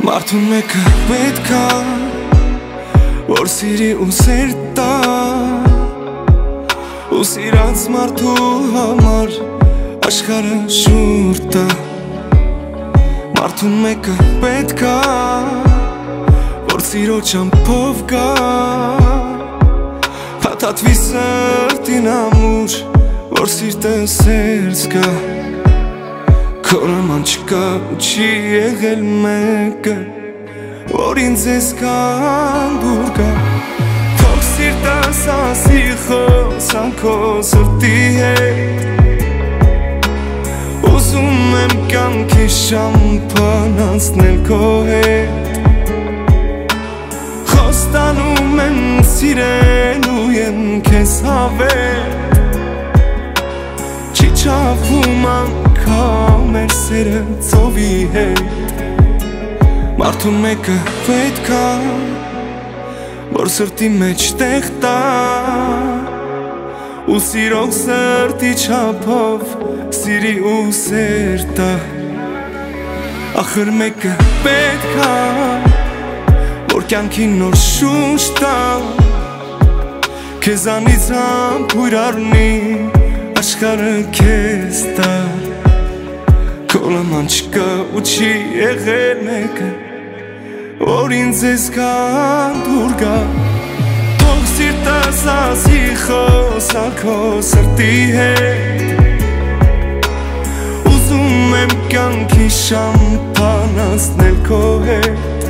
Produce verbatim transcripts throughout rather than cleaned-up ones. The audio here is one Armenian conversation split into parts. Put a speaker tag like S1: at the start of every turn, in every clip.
S1: Մարդուն մեկը պետք է, որ սիրի ու սեր տա, ու սիրած մարդու համար աշխարհը շուռ տա։ Մարդուն մեկը պետք է, որ սիրո ճամփով գա, փաթաթվի սրտին ամուր, որ սիրտը սեր զգա։ Քո նման չկա ու չի եղել մեկը, որ ինձ էսքան դուր գա։ Թող սիրտս ասի խոսան քո սրտի հետ, ուզում եմ կյանքի շամփան անցնել քո հետ, խոստանում եմ սիրելու եմ քեզ հավետ, չի չափում անգամ մեր սերը ծովի հետ։ Մարդուն մեկը պետք է, որ սրտի մեջ տեղ տա, ու սիրող սրտի չափով սիրի ու սեր տա։ Ախր մեկը պետք է, որ կյանքին նոր շունչ տա, քեզանից համբույր առնի աշխարհը քեզ տա։ Քո նման չկա ու չի եղել մեկը, որ ինձ էսքան դուր գա։ Թող սիրտս ասի խոսա քո սրտի հետ, ուզում եմ կյանքի շամփան անցնել քո հետ,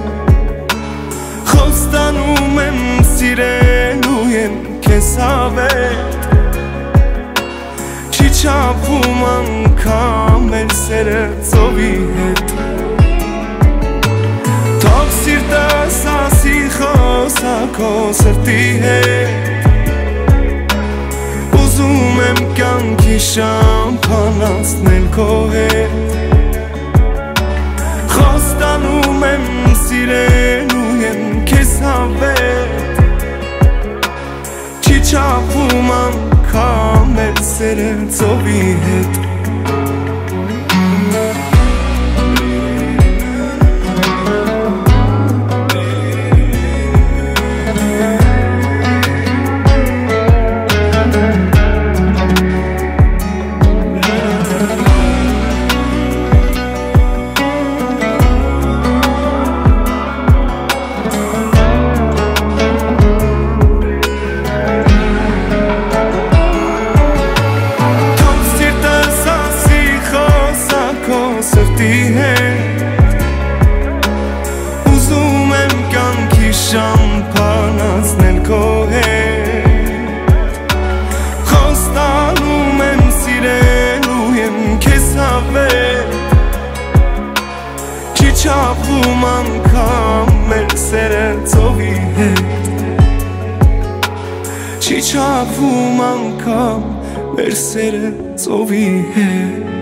S1: խոստանում եմ սիրելու եմ քեզ հավետ, չի չափում անգամ մեր սերը ծովի հետ։ Թող սիրտս ասի խոսա քո սրտի հետ, ուզում եմ կյանքի շամփան անցնել քո հետ, խոստանում եմ սիրելու եմ քեզ հավետ, չի չափում անգամ մեր սերը ծովի հետ։ Ուզում եմ կյանքի շամփան անցնել քո հետ, խոստանում եմ սիրելու եմ քեզ հավետ, չի չափում անգամ մեր սերը ծովի հետ, չի չափում անգամ մեր սերը ծովի հետ։